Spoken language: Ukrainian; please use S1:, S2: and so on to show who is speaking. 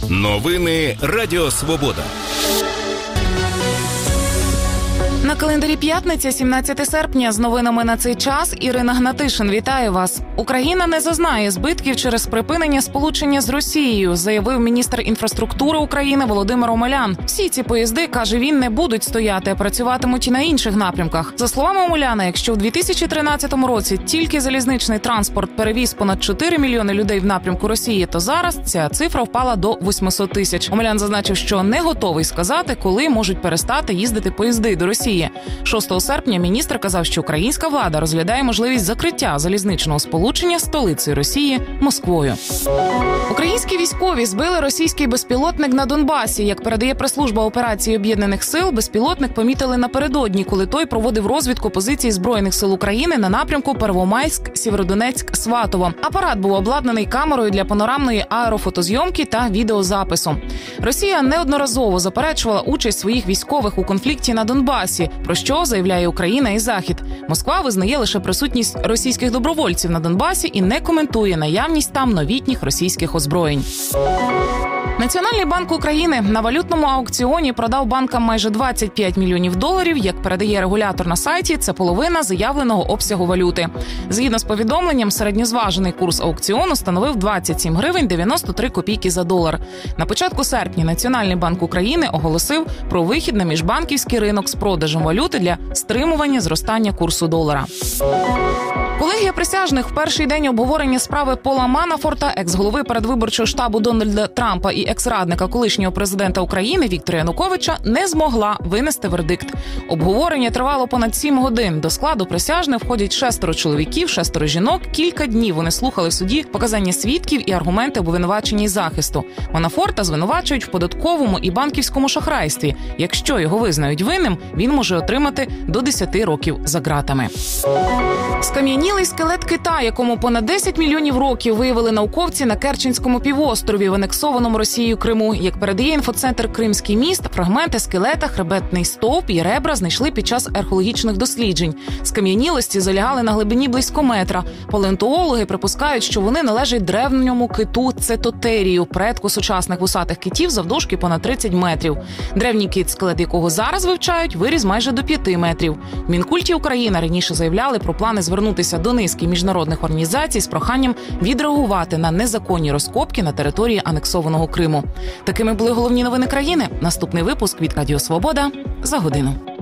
S1: Новини Радіо Свобода.
S2: На календарі п'ятниця, 17 серпня. З новинами на цей час Ірина Гнатишин. Вітаю вас. Україна не зазнає збитків через припинення сполучення з Росією, заявив міністр інфраструктури України Володимир Омелян. Всі ці поїзди, каже він, не будуть стояти, а працюватимуть і на інших напрямках. За словами Омеляна, якщо в 2013 році тільки залізничний транспорт перевіз понад 4 мільйони людей в напрямку Росії, то зараз ця цифра впала до 800 тисяч. Омелян зазначив, що не готовий сказати, коли можуть перестати їздити поїзди до Росії. 6 серпня міністр казав, що українська влада розглядає можливість закриття залізничного сполучення з столицею Росії – Москвою. Українські військові збили російський безпілотник на Донбасі. Як передає прес-служба операції Об'єднаних сил, безпілотник помітили напередодні, коли той проводив розвідку позицій Збройних сил України на напрямку Первомайськ, Сєвєродонецьк, Сватово. Апарат був обладнаний камерою для панорамної аерофотозйомки та відеозапису. Росія неодноразово заперечувала участь своїх військових у конфлікті на Донбасі, про що заявляє Україна і Захід. Москва визнає лише присутність російських добровольців на Донбасі і не коментує наявність там новітніх російських озброєнь. Національний банк України на валютному аукціоні продав банкам майже 25 мільйонів доларів. Як передає регулятор на сайті, це половина заявленого обсягу валюти. Згідно з повідомленням, середньозважений курс аукціону становив 27 гривень 93 копійки за долар. На початку серпня Національний банк України оголосив про вихід на міжбанківський ринок з продажем валюти для стримування зростання курсу долара. Колегія присяжних в перший день обговорення справи Пола Манафорта, екс-голови передвиборчого штабу Дональда Трампа і екс-радника колишнього президента України Віктора Януковича, не змогла винести вердикт. Обговорення тривало понад 7 годин. До складу присяжних входять 6 чоловіків, 6 жінок. Кілька днів вони слухали в суді показання свідків і аргументи обвинувачення і захисту. Манафорта звинувачують в податковому і банківському шахрайстві. Якщо його визнають винним, він може отримати до 10 років за ґратами. Скам'янілий скелет кита, якому понад 10 мільйонів років, виявили науковці на Керченському півострові в анексованому Росією Криму. Як передає інфоцентр «Кримський міст», фрагменти скелета, хребетний стовп і ребра знайшли під час археологічних досліджень. Скам'янілості залягали на глибині близько метра. Палеонтологи припускають, що вони належать древньому киту цетотерію, предку сучасних вусатих китів завдовжки понад 30 метрів. Древній кит, скелет якого зараз вивчають, виріс майже до 5 метрів. В Мінкульті України раніше заявляли про плани звернутися до низки міжнародних організацій з проханням відреагувати на незаконні розкопки на території анексованого Криму. Такими були головні новини країни. Наступний випуск від Радіо Свобода за годину.